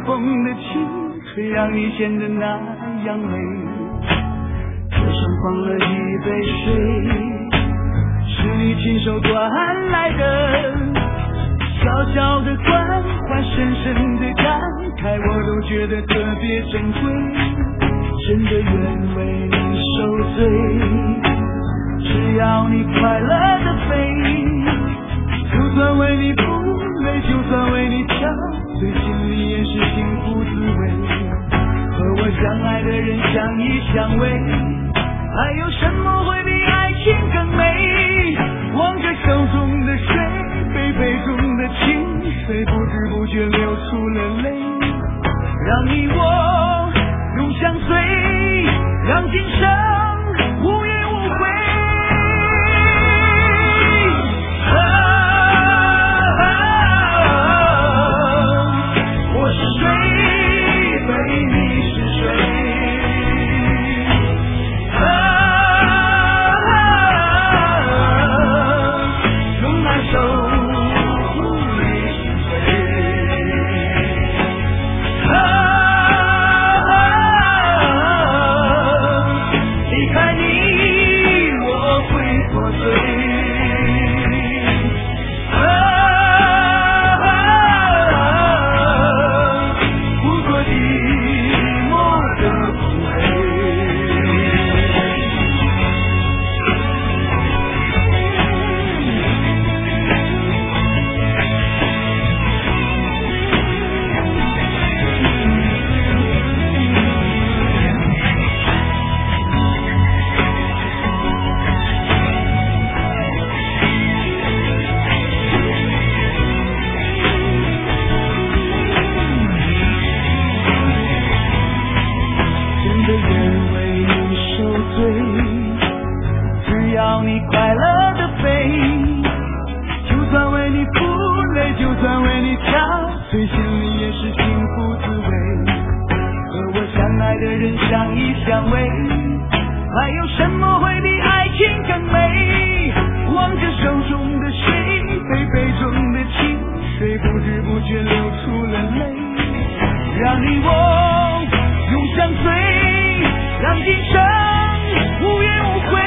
风的轻吹，让你显得那样美。桌上放了一杯水，是你亲手端来的，小小的关怀，深深的感慨，我都觉得特别珍贵，真的愿为你受罪，只要你快乐的飞，就算为你不累，就算为你憔悴，心里也是幸福滋味。和我相爱的人相依相偎，还有什么会比爱情更美？望着手中的水，杯中的清水，不知不觉流出了泪，让你我永相随，让今生无怨无悔。我是水，杯你是水，用来守护你心碎。离开你我会破碎，不过寂寞的苦悲。真的愿为你受罪，只要你快乐的飞，就算为你不累，就算为你憔悴，心里也是幸福滋味。和我相爱的人相依相偎，还有什么会比爱情更美？望着手中的水，杯中的清水，不知不觉流出了泪，让你我永相随，让今生无怨无悔。